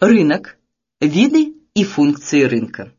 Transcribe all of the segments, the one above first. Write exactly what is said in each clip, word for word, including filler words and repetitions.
Рынок, виды и функции рынка.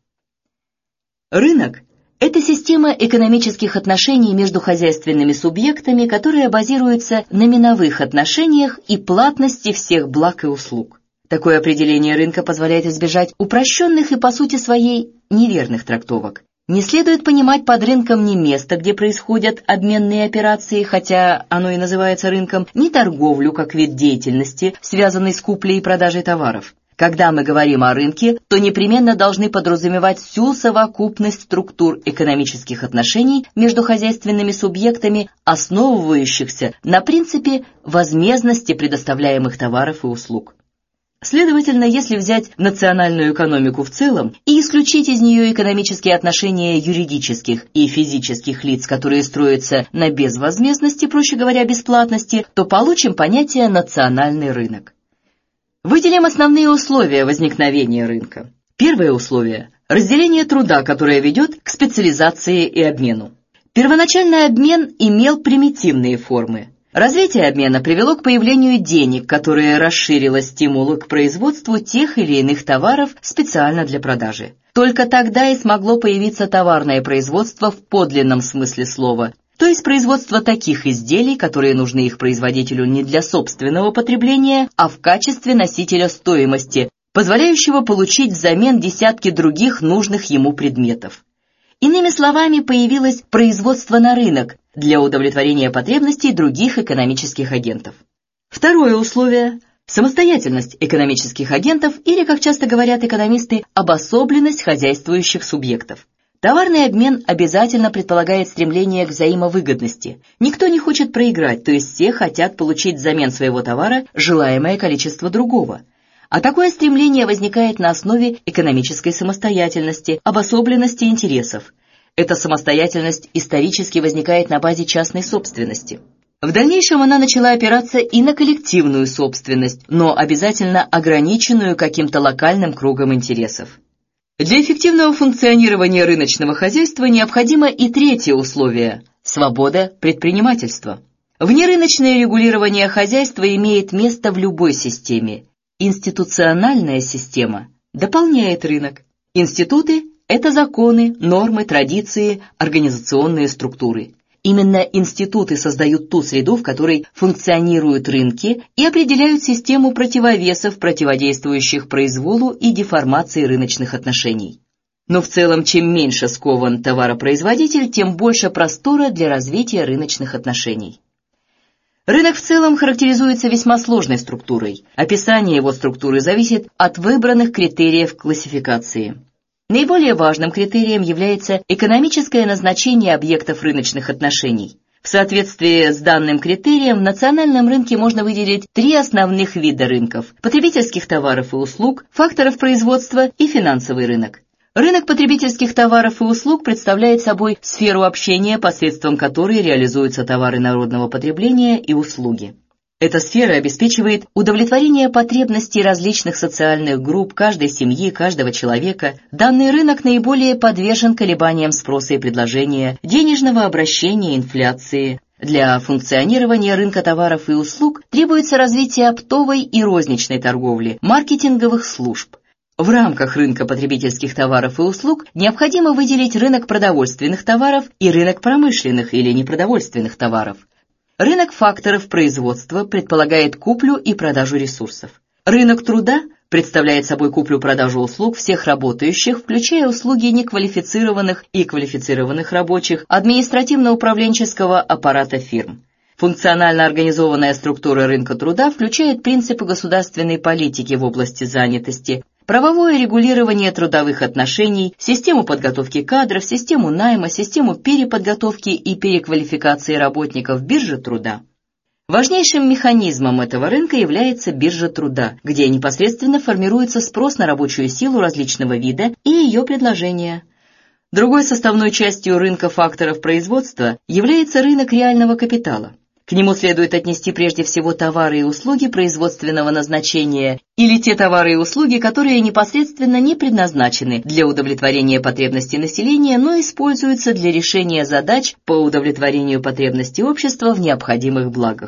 Рынок – это система экономических отношений между хозяйственными субъектами, которая базируется на миновых отношениях и платности всех благ и услуг. Такое определение рынка позволяет избежать упрощенных и по сути своей неверных трактовок. Не следует понимать под рынком ни место, где происходят обменные операции, хотя оно и называется рынком, ни торговлю как вид деятельности, связанной с куплей и продажей товаров. Когда мы говорим о рынке, то непременно должны подразумевать всю совокупность структур экономических отношений между хозяйственными субъектами, основывающихся на принципе возмездности предоставляемых товаров и услуг. Следовательно, если взять национальную экономику в целом и исключить из нее экономические отношения юридических и физических лиц, которые строятся на безвозмездности, проще говоря, бесплатности, то получим понятие «национальный рынок». Выделим основные условия возникновения рынка. Первое условие – разделение труда, которое ведет к специализации и обмену. Первоначальный обмен имел примитивные формы. Развитие обмена привело к появлению денег, которое расширило стимулы к производству тех или иных товаров специально для продажи. Только тогда и смогло появиться товарное производство в подлинном смысле слова, то есть производство таких изделий, которые нужны их производителю не для собственного потребления, а в качестве носителя стоимости, позволяющего получить взамен десятки других нужных ему предметов. Иными словами, появилось производство на рынок для удовлетворения потребностей других экономических агентов. Второе условие – самостоятельность экономических агентов или, как часто говорят экономисты, обособленность хозяйствующих субъектов. Товарный обмен обязательно предполагает стремление к взаимовыгодности. Никто не хочет проиграть, то есть все хотят получить взамен своего товара желаемое количество другого. А такое стремление возникает на основе экономической самостоятельности, обособленности интересов. Эта самостоятельность исторически возникает на базе частной собственности. В дальнейшем она начала опираться и на коллективную собственность, но обязательно ограниченную каким-то локальным кругом интересов. Для эффективного функционирования рыночного хозяйства необходимо и третье условие – свобода предпринимательства. Внерыночное регулирование хозяйства имеет место в любой системе. Институциональная система дополняет рынок. Институты – это законы, нормы, традиции, организационные структуры. Именно институты создают ту среду, в которой функционируют рынки и определяют систему противовесов, противодействующих произволу и деформации рыночных отношений. Но в целом, чем меньше скован товаропроизводитель, тем больше простора для развития рыночных отношений. Рынок в целом характеризуется весьма сложной структурой. Описание его структуры зависит от выбранных критериев классификации. Наиболее важным критерием является экономическое назначение объектов рыночных отношений. В соответствии с данным критерием в национальном рынке можно выделить три основных вида рынков – потребительских товаров и услуг, факторов производства и финансовый рынок. Рынок потребительских товаров и услуг представляет собой сферу общения, посредством которой реализуются товары народного потребления и услуги. Эта сфера обеспечивает удовлетворение потребностей различных социальных групп, каждой семьи, каждого человека. Данный рынок наиболее подвержен колебаниям спроса и предложения, денежного обращения, инфляции. Для функционирования рынка товаров и услуг требуется развитие оптовой и розничной торговли, маркетинговых служб. В рамках рынка потребительских товаров и услуг необходимо выделить рынок продовольственных товаров и рынок промышленных или непродовольственных товаров. Рынок факторов производства предполагает куплю и продажу ресурсов. Рынок труда представляет собой куплю-продажу услуг всех работающих, включая услуги неквалифицированных и квалифицированных рабочих, административно-управленческого аппарата фирм. Функционально организованная структура рынка труда включает принципы государственной политики в области занятости, правовое регулирование трудовых отношений, систему подготовки кадров, систему найма, систему переподготовки и переквалификации работников, биржи труда. Важнейшим механизмом этого рынка является биржа труда, где непосредственно формируется спрос на рабочую силу различного вида и ее предложение. Другой составной частью рынка факторов производства является рынок реального капитала. К нему следует отнести прежде всего товары и услуги производственного назначения или те товары и услуги, которые непосредственно не предназначены для удовлетворения потребностей населения, но используются для решения задач по удовлетворению потребностей общества в необходимых благах.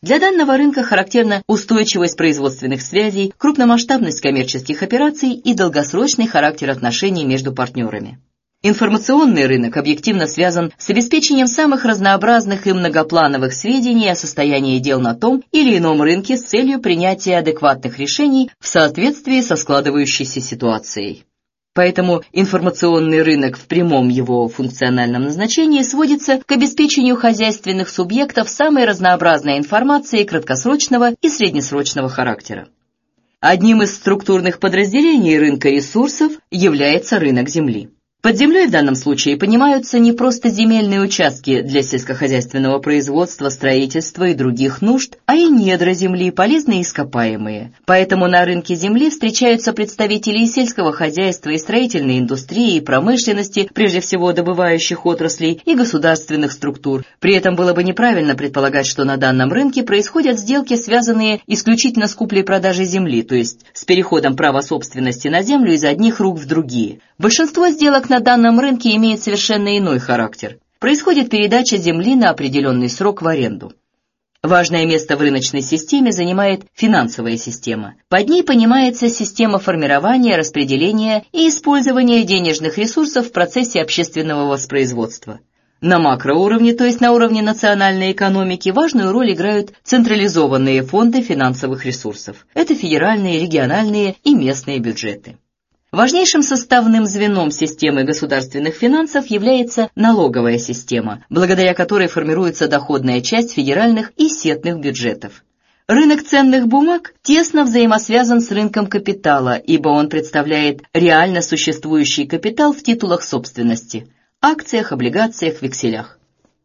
Для данного рынка характерна устойчивость производственных связей, крупномасштабность коммерческих операций и долгосрочный характер отношений между партнерами. Информационный рынок объективно связан с обеспечением самых разнообразных и многоплановых сведений о состоянии дел на том или ином рынке с целью принятия адекватных решений в соответствии со складывающейся ситуацией. Поэтому информационный рынок в прямом его функциональном назначении сводится к обеспечению хозяйственных субъектов самой разнообразной информацией краткосрочного и среднесрочного характера. Одним из структурных подразделений рынка ресурсов является рынок земли. Под землей в данном случае понимаются не просто земельные участки для сельскохозяйственного производства, строительства и других нужд, а и недра земли, полезные ископаемые. Поэтому на рынке земли встречаются представители и сельского хозяйства, и строительной индустрии, и промышленности, прежде всего добывающих отраслей, и государственных структур. При этом было бы неправильно предполагать, что на данном рынке происходят сделки, связанные исключительно с куплей-продажей земли, то есть с переходом права собственности на землю из одних рук в другие. Большинство сделок на данном рынке имеет совершенно иной характер. Происходит передача земли на определенный срок в аренду. Важное место в рыночной системе занимает финансовая система. Под ней понимается система формирования, распределения и использования денежных ресурсов в процессе общественного воспроизводства. На макроуровне, то есть на уровне национальной экономики, важную роль играют централизованные фонды финансовых ресурсов. Это федеральные, региональные и местные бюджеты. Важнейшим составным звеном системы государственных финансов является налоговая система, благодаря которой формируется доходная часть федеральных и сетных бюджетов. Рынок ценных бумаг тесно взаимосвязан с рынком капитала, ибо он представляет реально существующий капитал в титулах собственности – акциях, облигациях, векселях.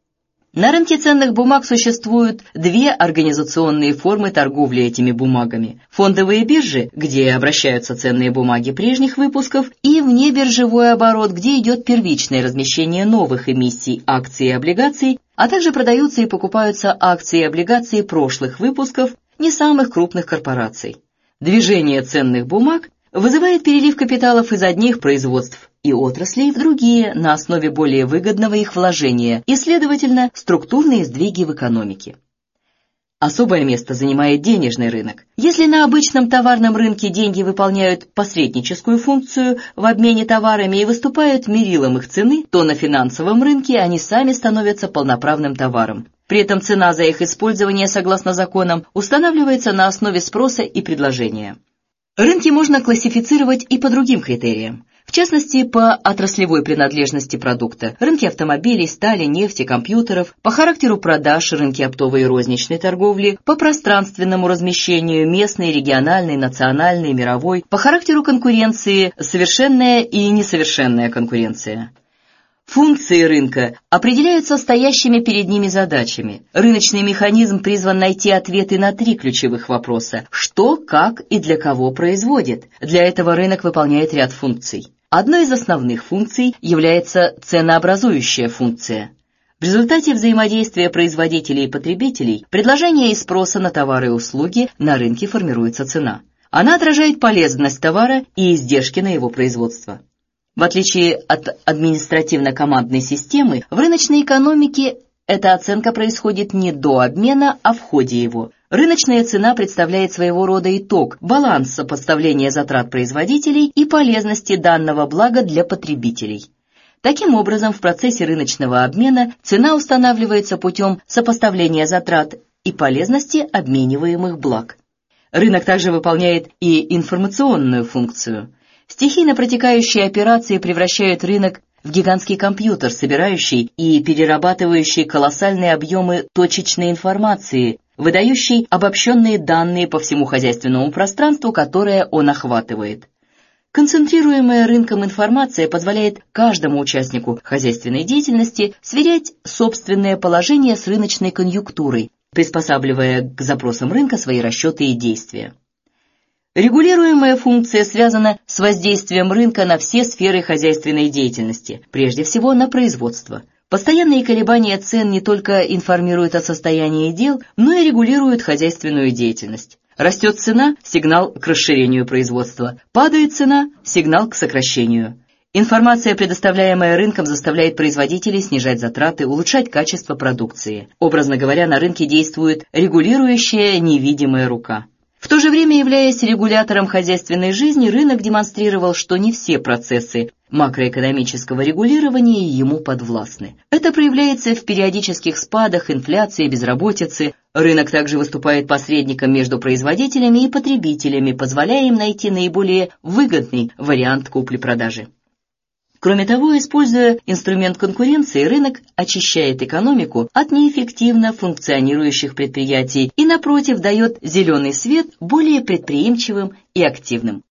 На рынке ценных бумаг существуют две организационные формы торговли этими бумагами. Фондовые биржи, где обращаются ценные бумаги прежних выпусков, и внебиржевой оборот, где идет первичное размещение новых эмиссий акций и облигаций, а также продаются и покупаются акции и облигации прошлых выпусков не самых крупных корпораций. Движение ценных бумаг вызывает перелив капиталов из одних производств и отраслей в другие на основе более выгодного их вложения и, следовательно, структурные сдвиги в экономике. Особое место занимает денежный рынок. Если на обычном товарном рынке деньги выполняют посредническую функцию в обмене товарами и выступают мерилом их цены, то на финансовом рынке они сами становятся полноправным товаром. При этом цена за их использование, согласно законам, устанавливается на основе спроса и предложения. Рынки можно классифицировать и по другим критериям. В частности, по отраслевой принадлежности продукта, рынки автомобилей, стали, нефти, компьютеров, по характеру продаж, рынки оптовой и розничной торговли, по пространственному размещению, местной, региональной, национальной, мировой, по характеру конкуренции, совершенная и несовершенная конкуренция. Функции рынка определяются стоящими перед ними задачами. Рыночный механизм призван найти ответы на три ключевых вопроса: что, как и для кого производит. Для этого рынок выполняет ряд функций. Одной из основных функций является ценообразующая функция. В результате взаимодействия производителей и потребителей, предложения и спроса на товары и услуги на рынке формируется цена. Она отражает полезность товара и издержки на его производство. В отличие от административно-командной системы, в рыночной экономике эта оценка происходит не до обмена, а в ходе его. Рыночная цена представляет своего рода итог, баланс сопоставления затрат производителей и полезности данного блага для потребителей. Таким образом, в процессе рыночного обмена цена устанавливается путем сопоставления затрат и полезности обмениваемых благ. Рынок также выполняет и информационную функцию. Стихийно протекающие операции превращают рынок в гигантский компьютер, собирающий и перерабатывающий колоссальные объемы точечной информации, выдающий обобщенные данные по всему хозяйственному пространству, которое он охватывает. Концентрируемая рынком информация позволяет каждому участнику хозяйственной деятельности сверять собственное положение с рыночной конъюнктурой, приспосабливая к запросам рынка свои расчеты и действия. Регулируемая функция связана с воздействием рынка на все сферы хозяйственной деятельности, прежде всего на производство. Постоянные колебания цен не только информируют о состоянии дел, но и регулируют хозяйственную деятельность. Растет цена – сигнал к расширению производства, падает цена – сигнал к сокращению. Информация, предоставляемая рынком, заставляет производителей снижать затраты, улучшать качество продукции. Образно говоря, на рынке действует регулирующая невидимая рука. В то же время, являясь регулятором хозяйственной жизни, рынок демонстрировал, что не все процессы макроэкономического регулирования ему подвластны. Это проявляется в периодических спадах инфляции, безработицы. Рынок также выступает посредником между производителями и потребителями, позволяя им найти наиболее выгодный вариант купли-продажи. Кроме того, используя инструмент конкуренции, рынок очищает экономику от неэффективно функционирующих предприятий и, напротив, дает зеленый свет более предприимчивым и активным.